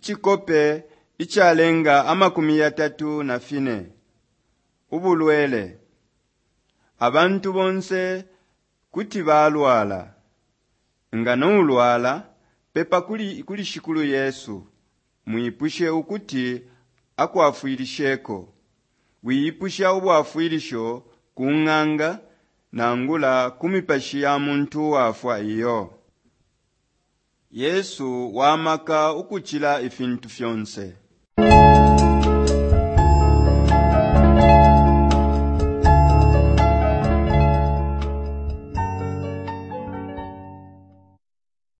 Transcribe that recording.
ichikope ichalenga 34. Ubulwele. Abantu bonse kuti balwala. Nga nulwala, pepa kuli shikulu Yesu. Mwipushe ukuti akuafuilisheko. Wiyipusha ubuafuilisho kunganga na ngula kumipashia muntu wafwa iyo. Yesu wamaka ukuchila ifintu fyonse.